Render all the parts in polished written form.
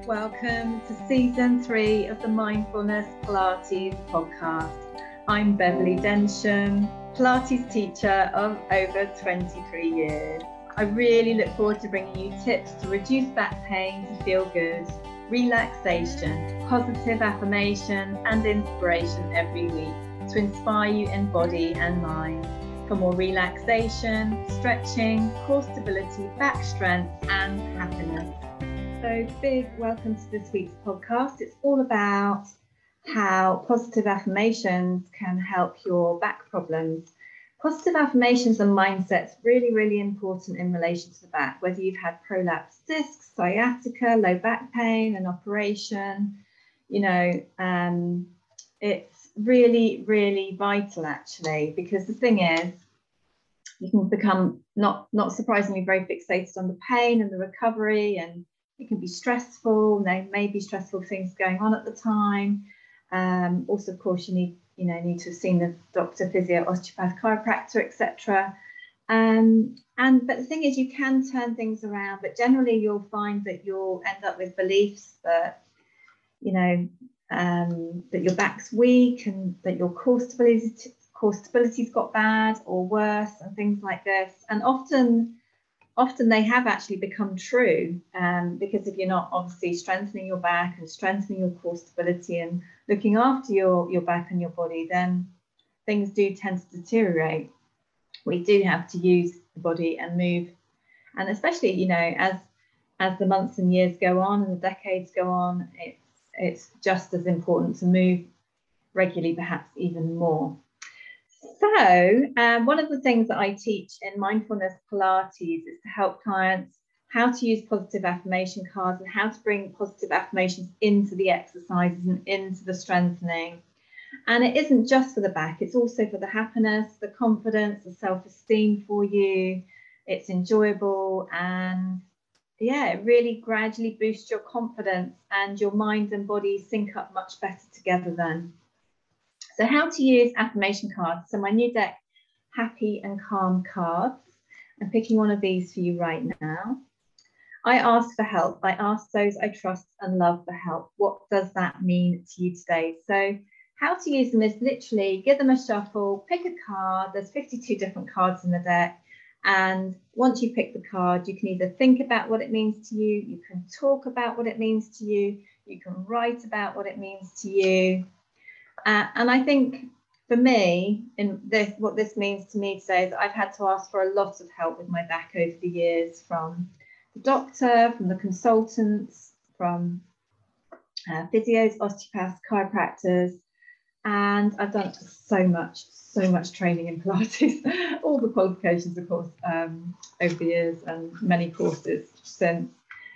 welcome to season 3 of the Mindfulness Pilates podcast. I'm Beverly Densham, Pilates teacher of over 23 years. I really look forward to bringing you tips to reduce back pain, to feel good, relaxation, positive affirmation and inspiration every week to inspire you in body and mind for more relaxation, stretching, core stability, back strength and happiness. So big welcome to this week's podcast. It's all about how positive affirmations can help your back problems. Positive affirmations and mindsets really, really important in relation to the back, whether you've had prolapsed discs, sciatica, low back pain, an operation, it's really, really vital actually, because the thing is, you can become not surprisingly very fixated on the pain and the recovery, and it can be stressful. There may be stressful things going on at the time. Also, of course, you need to have seen the doctor, physio, osteopath, chiropractor, etc. But the thing is, you can turn things around. But generally, you'll find that you'll end up with beliefs that that your back's weak and that your core stability's got bad or worse and things like this. And often they have actually become true, because if you're not obviously strengthening your back and strengthening your core stability and looking after your back and your body, then things do tend to deteriorate. We do have to use the body and move, and especially as the months and years go on and the decades go on, it's just as important to move regularly, perhaps even more. So one of the things that I teach in Mindfulness Pilates is to help clients how to use positive affirmation cards and how to bring positive affirmations into the exercises and into the strengthening. And it isn't just for the back, it's also for the happiness, the confidence, the self-esteem for you. It's enjoyable, and it really gradually boosts your confidence, and your mind and body sync up much better together then. So how to use affirmation cards. So my new deck, Happy and Calm cards. I'm picking one of these for you right now. I ask for help. I ask those I trust and love for help. What does that mean to you today? So how to use them is literally give them a shuffle, pick a card. There's 52 different cards in the deck. And once you pick the card, you can either think about what it means to you, you can talk about what it means to you, you can write about what it means to you. And I think for me, what this means to me today is I've had to ask for a lot of help with my back over the years, from the doctor, from the consultants, from physios, osteopaths, chiropractors, and I've done so much training in Pilates, all the qualifications, of course, over the years, and many courses since.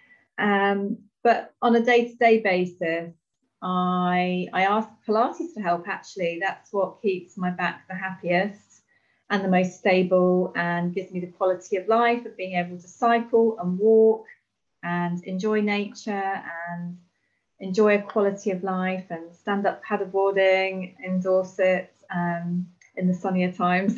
But on a day-to-day basis, I ask Pilates for help. Actually, that's what keeps my back the happiest and the most stable, and gives me the quality of life of being able to cycle and walk and enjoy nature and enjoy a quality of life and stand up paddleboarding in Dorset in the sunnier times.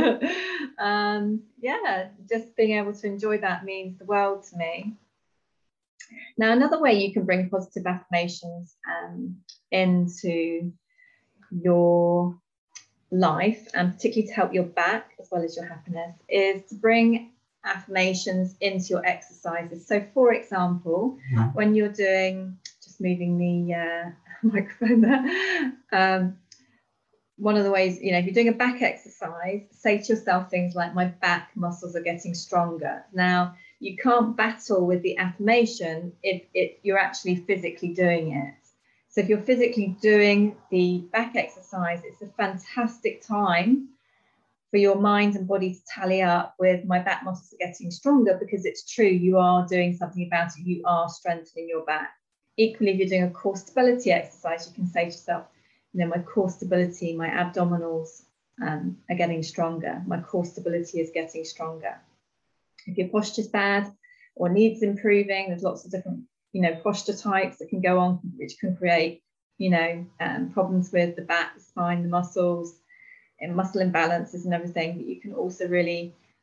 Just being able to enjoy that means the world to me. Now, another way you can bring positive affirmations into your life, and particularly to help your back as well as your happiness, is to bring affirmations into your exercises. So, for example, when you're doing, just moving the microphone there, one of the ways, if you're doing a back exercise, say to yourself things like, my back muscles are getting stronger. Now, you can't battle with the affirmation if you're actually physically doing it. So if you're physically doing the back exercise, it's a fantastic time for your mind and body to tally up with, my back muscles are getting stronger, because it's true, you are doing something about it, you are strengthening your back. Equally, if you're doing a core stability exercise, you can say to yourself, my core stability, my abdominals are getting stronger, my core stability is getting stronger. If your posture's bad or needs improving, there's lots of different, posture types that can go on, which can create, problems with the back, the spine, the muscles, and muscle imbalances and everything. But you can also really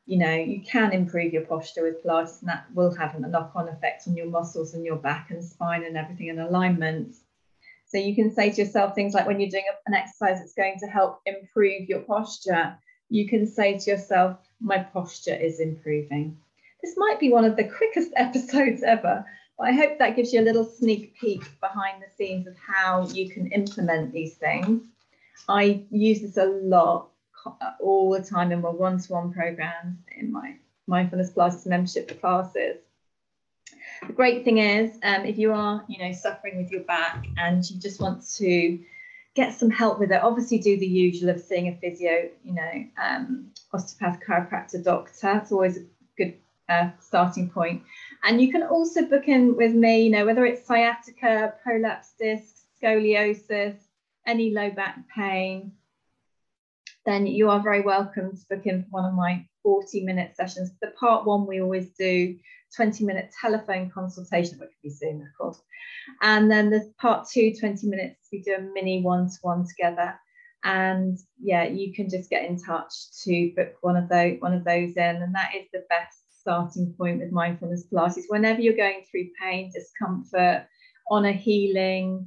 you can improve your posture with Pilates, and that will have a knock-on effect on your muscles and your back and spine and everything in alignment. So you can say to yourself things like, when you're doing an exercise that's going to help improve your posture, you can say to yourself, my posture is improving. This might be one of the quickest episodes ever, but I hope that gives you a little sneak peek behind the scenes of how you can implement these things. I use this a lot all the time in my one-to-one programs, in my Mindfulness Pilates membership classes. The great thing is, if you are, suffering with your back and you just want to get some help with it, obviously do the usual of seeing a physio, osteopath, chiropractor, doctor. It's always a good starting point. And you can also book in with me, whether it's sciatica, prolapse discs, scoliosis, any low back pain, then you are very welcome to book in for one of my 40-minute sessions. The part one, we always do 20-minute telephone consultation, which can be Zoom, of course. And then there's part two, 20 minutes, we do a mini one-to-one together. And yeah, you can just get in touch to book one of those in. And that is the best starting point with Mindfulness Pilates. Whenever you're going through pain, discomfort, on a healing,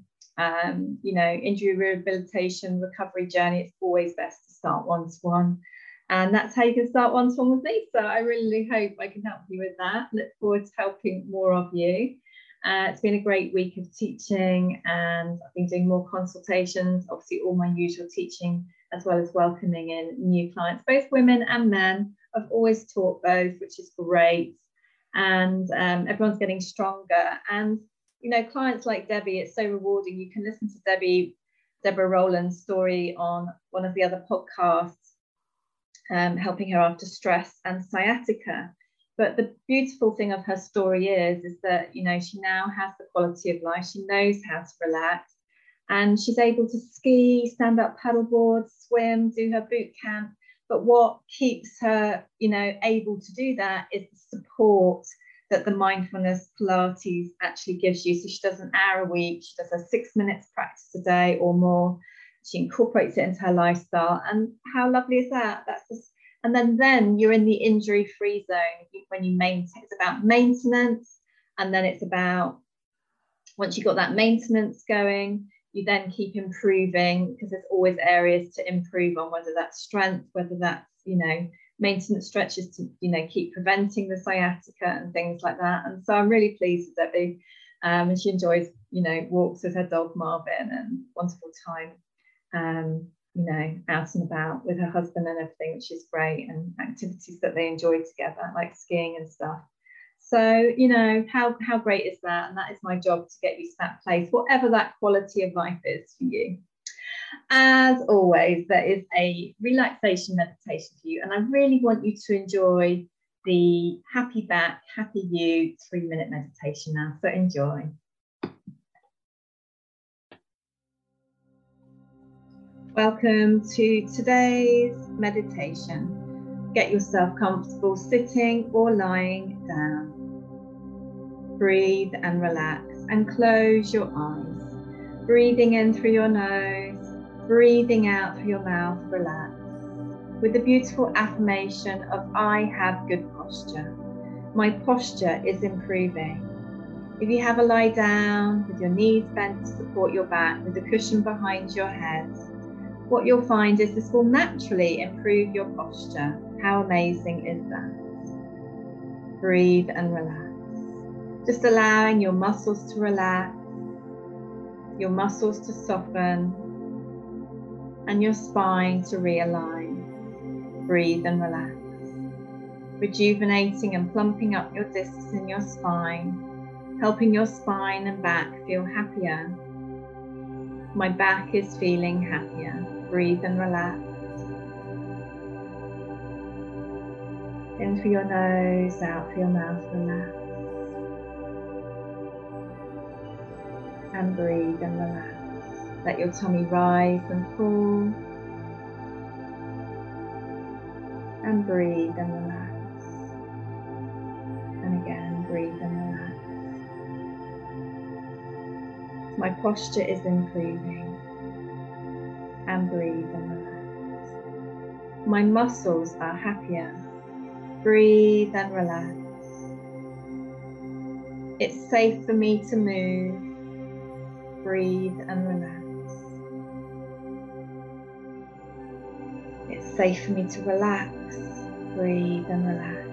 injury rehabilitation, recovery journey, it's always best to start one-to-one. And that's how you can start one-to-one with me. So I really hope I can help you with that. Look forward to helping more of you. It's been a great week of teaching, and I've been doing more consultations, obviously all my usual teaching, as well as welcoming in new clients, both women and men. I've always taught both, which is great. And everyone's getting stronger. And clients like Debbie, it's so rewarding. You can listen to Deborah Rowland's story on one of the other podcasts, helping her after stress and sciatica. But the beautiful thing of her story is that, she now has the quality of life. She knows how to relax, and she's able to ski, stand up paddleboard, swim, do her boot camp. But what keeps her, able to do that is the support that the Mindfulness Pilates actually gives you. So she does an hour a week, she does her 6 minutes practice a day or more. She incorporates it into her lifestyle. And how lovely is that? That's just, and then you're in the injury-free zone when you maintain. It's about maintenance, and then it's about, once you've got that maintenance going, you then keep improving, because there's always areas to improve on, whether that's strength, whether that's, maintenance stretches to, keep preventing the sciatica and things like that. And so I'm really pleased with Debbie. And she enjoys, walks with her dog Marvin, and wonderful time, out and about with her husband and everything, which is great, and activities that they enjoy together, like skiing and stuff. So, how great is that? And that is my job, to get you to that place, whatever that quality of life is for you. As always, there is a relaxation meditation for you, and I really want you to enjoy the Happy Back, Happy You 3-minute meditation now. So enjoy. Welcome to today's meditation. Get yourself comfortable sitting or lying down. Breathe and relax, and close your eyes. Breathing in through your nose, breathing out through your mouth, relax. With the beautiful affirmation of, I have good posture. My posture is improving. If you have a lie down with your knees bent to support your back, with a cushion behind your head, what you'll find is this will naturally improve your posture. How amazing is that? Breathe and relax. Just allowing your muscles to relax, your muscles to soften, and your spine to realign. Breathe and relax. Rejuvenating and plumping up your discs in your spine, helping your spine and back feel happier. My back is feeling happier. Breathe and relax. In through your nose, out through your mouth, relax. And breathe and relax. Let your tummy rise and fall. And breathe and relax. And again, breathe and relax. My posture is improving. And breathe and relax. My muscles are happier. Breathe and relax. It's safe for me to move. Breathe and relax. It's safe for me to relax. Breathe and relax.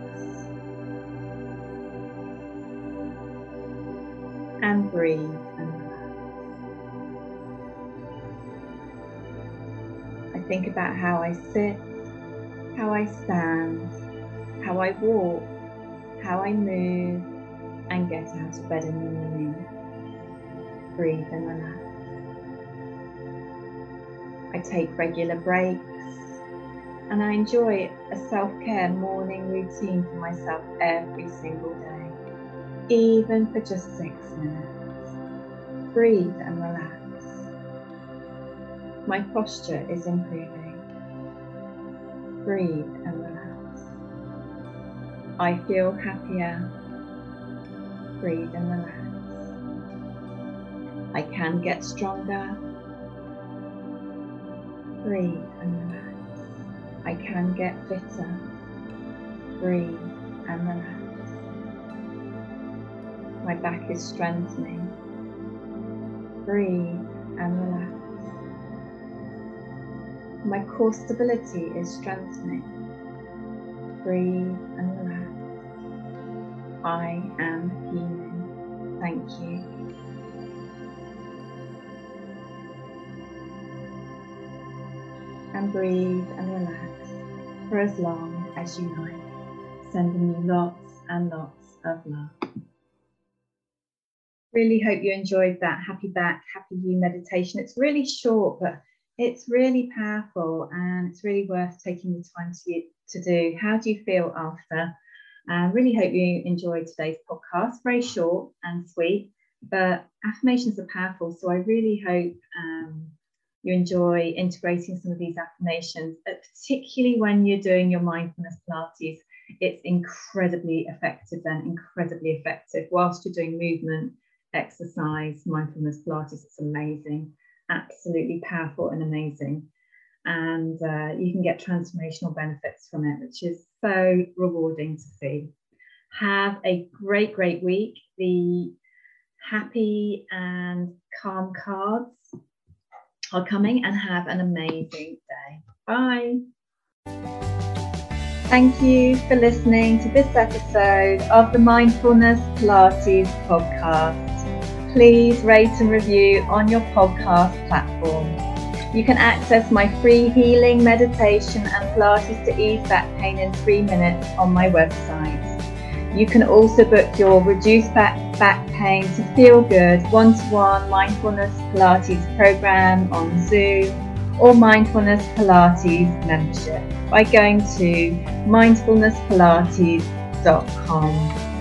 And breathe and relax. I think about how I sit, how I stand, how I walk, how I move, and get out of bed in the morning. Breathe and relax. I take regular breaks and I enjoy a self-care morning routine for myself every single day, even for just 6 minutes. Breathe and relax. My posture is improving. Breathe and relax. I feel happier. Breathe and relax. I can get stronger. Breathe and relax. I can get fitter. Breathe and relax. My back is strengthening. Breathe and relax. My core stability is strengthening. Breathe and relax. I am healing. Thank you. And breathe and relax for as long as you like, sending you lots and lots of love. Really hope you enjoyed that Happy Back, Happy You meditation. It's really short, but it's really powerful and it's really worth taking the time to do. How do you feel after? I really hope you enjoyed today's podcast. Very short and sweet, but affirmations are powerful. So I really hope you enjoy integrating some of these affirmations, particularly when you're doing your mindfulness Pilates. It's incredibly effective whilst you're doing movement, exercise, mindfulness Pilates. It's amazing, absolutely powerful and amazing. And you can get transformational benefits from it, which is so rewarding to see. Have a great, great week. The happy and calm cards are coming, and have an amazing day. Bye. Thank you for listening to this episode of the Mindfulness Pilates podcast. Please rate and review on your podcast platform. You can access my free healing meditation and Pilates to ease back pain in 3 minutes on my website. You can also book your Reduce Back Pain to Feel Good one-to-one Mindfulness Pilates program on Zoom or Mindfulness Pilates membership by going to mindfulnesspilates.com.